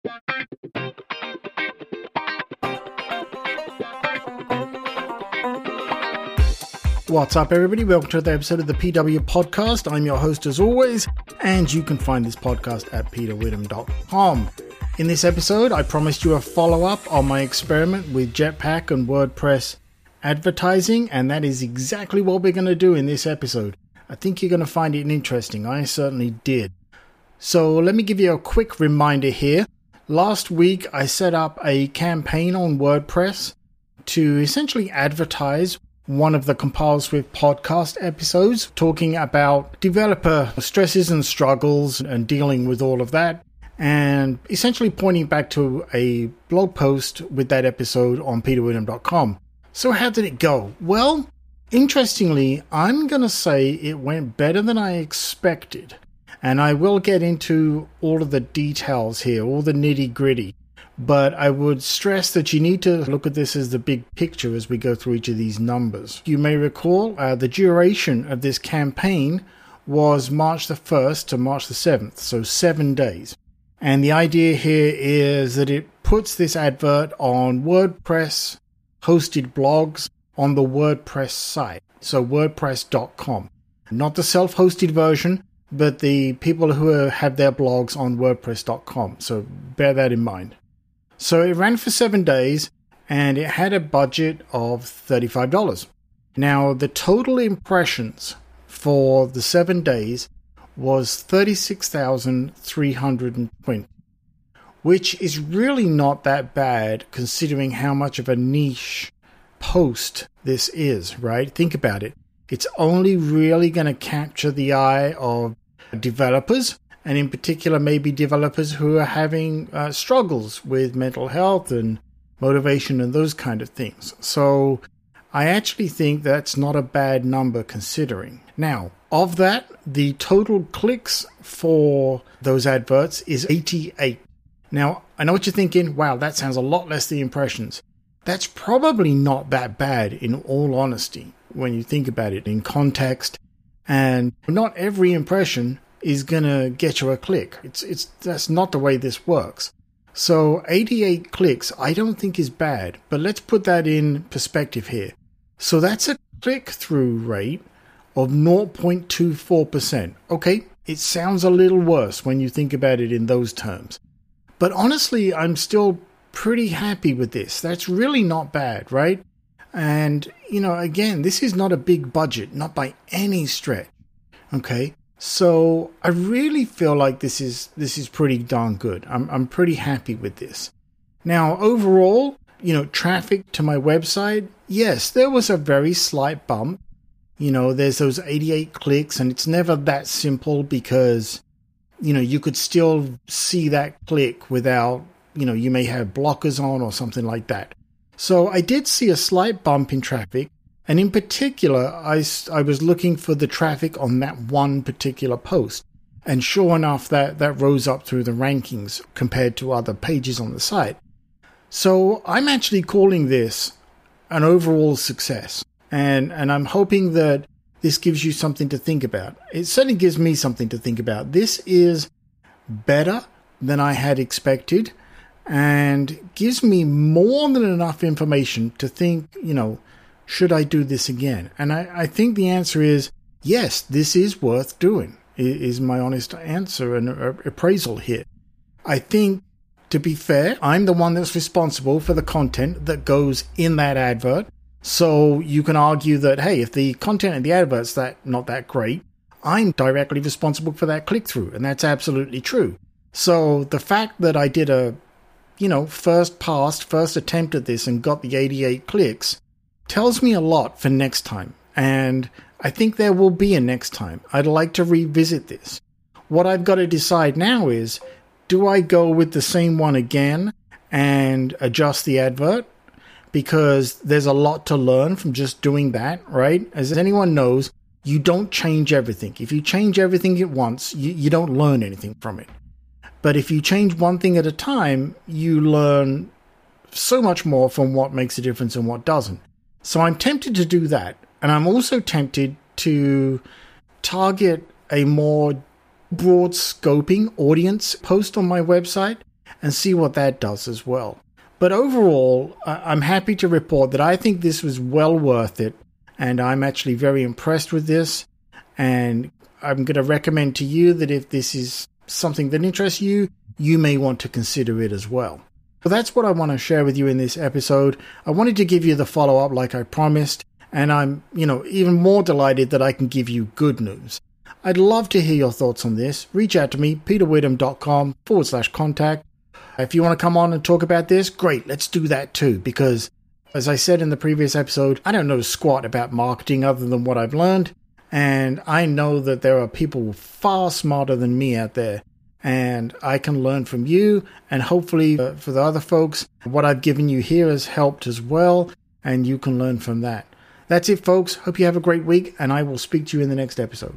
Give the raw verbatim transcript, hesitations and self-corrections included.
What's up, everybody? Welcome to another episode of the P W Podcast. I'm your host as always, and you can find this podcast at peter whittam dot com. In this episode, I promised you a follow-up on my experiment with Jetpack and WordPress advertising, and that is exactly what we're going to do in this episode. I think you're going to find it interesting. I certainly did. So let me give you a quick reminder here. Last week, I set up a campaign on WordPress to essentially advertise one of the Compile Swift podcast episodes, talking about developer stresses and struggles and dealing with all of that, and essentially pointing back to a blog post with that episode on peter whittam dot com. So how did it go? Well, interestingly, I'm going to say it went better than I expected, and I will get into all of the details here, all the nitty-gritty. But I would stress that you need to look at this as the big picture as we go through each of these numbers. You may recall uh, the duration of this campaign was March the first to March the seventh, so seven days. And the idea here is that it puts this advert on WordPress hosted blogs on the WordPress site, so wordpress dot com. Not the self-hosted version, but the people who have their blogs on wordpress dot com, so bear that in mind. So it ran for seven days, and it had a budget of thirty-five dollars. Now, the total impressions for the seven days was thirty-six thousand three hundred twenty, which is really not that bad considering how much of a niche post this is, right? Think about it. It's only really going to capture the eye of developers, and in particular, maybe developers who are having uh, struggles with mental health and motivation and those kind of things. So I actually think that's not a bad number considering. Now, of that, the total clicks for those adverts is eighty-eight. Now, I know what you're thinking. Wow, that sounds a lot less than the impressions. That's probably not that bad in all honesty when you think about it in context. And not every impression is going to get you a click. It's it's that's not the way this works. So eighty-eight clicks I don't think is bad, but let's put that in perspective here. So that's a click-through rate of zero point two four percent. Okay, it sounds a little worse when you think about it in those terms. But honestly, I'm still pretty happy with this. That's really not bad, right? And, you know, again, this is not a big budget, not by any stretch. Okay? So I really feel like this is this is pretty darn good. I'm I'm pretty happy with this. Now, overall, you know, traffic to my website, yes, there was a very slight bump. You know, there's those eighty-eight clicks, and it's never that simple because, you know, you could still see that click without, you know, you may have blockers on or something like that. So I did see a slight bump in traffic. And in particular, I, I was looking for the traffic on that one particular post. And sure enough, that, that rose up through the rankings compared to other pages on the site. So I'm actually calling this an overall success. And, and I'm hoping that this gives you something to think about. It certainly gives me something to think about. This is better than I had expected and gives me more than enough information to think, you know, should I do this again? And I, I think the answer is yes, this is worth doing, is my honest answer and appraisal here. I think, to be fair, I'm the one that's responsible for the content that goes in that advert. So you can argue that, hey, if the content in the advert's that not that great, I'm directly responsible for that click-through, and that's absolutely true. So the fact that I did a, you know, first pass, first attempt at this and got the eighty-eight clicks tells me a lot for next time, and I think there will be a next time. I'd like to revisit this. What I've got to decide now is, do I go with the same one again and adjust the advert? Because there's a lot to learn from just doing that, right? As anyone knows, you don't change everything. If you change everything at once, you, you don't learn anything from it. But if you change one thing at a time, you learn so much more from what makes a difference and what doesn't. So I'm tempted to do that. And I'm also tempted to target a more broad scoping audience post on my website and see what that does as well. But overall, I'm happy to report that I think this was well worth it, and I'm actually very impressed with this, and I'm going to recommend to you that if this is something that interests you, you may want to consider it as well. So that's what I want to share with you in this episode. I wanted to give you the follow-up like I promised, and I'm, you know, even more delighted that I can give you good news. I'd love to hear your thoughts on this. Reach out to me, peterwitham.com forward slash contact. If you want to come on and talk about this, great, let's do that too, because as I said in the previous episode, I don't know squat about marketing other than what I've learned, and I know that there are people far smarter than me out there, and I can learn from you, and hopefully uh, for the other folks, what I've given you here has helped as well, and you can learn from that. That's it, folks. Hope you have a great week, and I will speak to you in the next episode.